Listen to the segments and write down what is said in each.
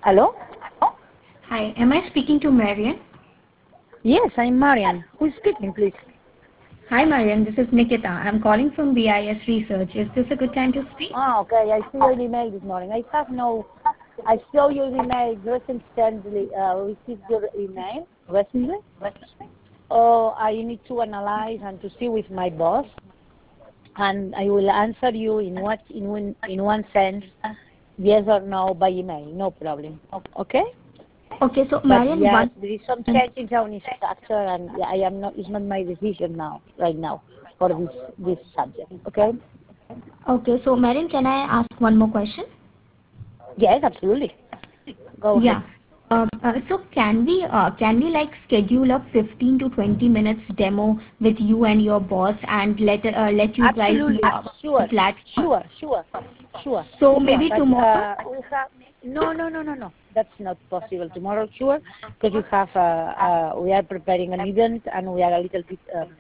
Hello? Hi, am I speaking to Marian? Yes, I'm Marian. Who is speaking, please? Hi, Marian. This is Nikita. I'm calling from BIS Research. Is this a good time to speak? Okay. I see your email this morning. I saw your email recently, received your email recently. I need to analyze and to see with my boss, and I will answer you in one sense, yes or no by email, no problem. Okay? Okay, so But Marian, yes, one. there is some change in our structure, and I am not. It's not my decision now, right now, for this subject. Okay? Okay, so Marian, can I ask one more question? Yes, absolutely. Go ahead. Yeah. So can we like schedule a 15 to 20 minutes demo with you and your boss and let you guys know Absolutely. about the Sure. platform? Sure. Sure. Sure. So maybe But tomorrow. we have no. That's not possible tomorrow. Sure, because we are preparing an event and we are a little bit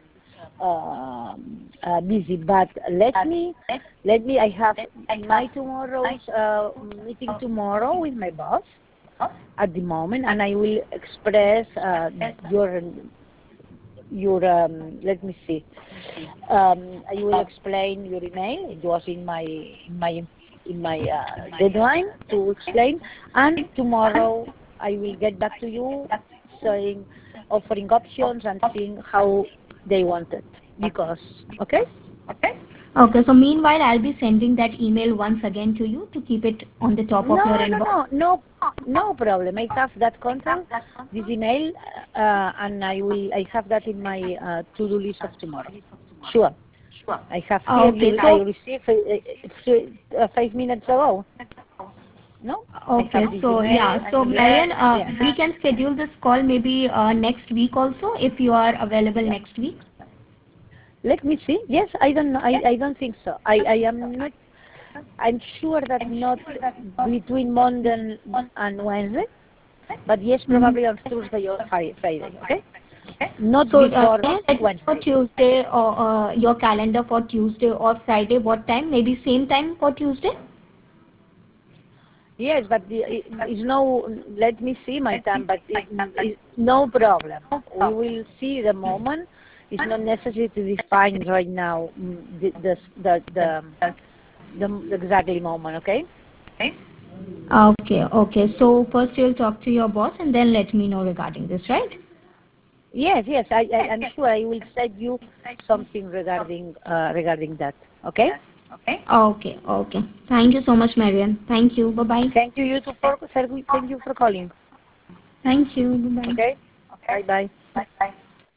busy. But I have my tomorrow's meeting tomorrow with my boss at the moment, and I will express your let me see. I will explain your email. It was in my deadline to explain, and tomorrow I will get back to you, saying, offering options and seeing how they want it. Because okay. Okay, so meanwhile, I'll be sending that email once again to you to keep it on the top of your inbox. No problem. I have that content, this email, and I have that in my to-do list of tomorrow. Sure. I have here. Okay, I so received 5 minutes ago. No, I okay, have this so email. yeah, so Yes, Marian, yes. we can schedule this call maybe next week also if you are available next week. Let me see. Yes, I don't know. I don't think so. I am not. I'm sure that not between Monday and Wednesday, but yes, Mm-hmm. probably on Thursday or Friday. Okay. Not So before can you let me know Wednesday. Tuesday or your calendar for Tuesday or Friday? What time? Maybe same time for Tuesday. Yes, but it's no. Let me see my time, but it's no problem. We will see the moment. It's not necessary to define right now the exactly moment. Okay. Okay, okay. So first you'll talk to your boss and then let me know regarding this, right? Yes. I'm sure I will send you something regarding that. Okay. Okay, okay. Thank you so much, Marian. Thank you. Bye bye. Thank you. Thank you for calling. Thank you. Bye bye. Okay. Bye bye.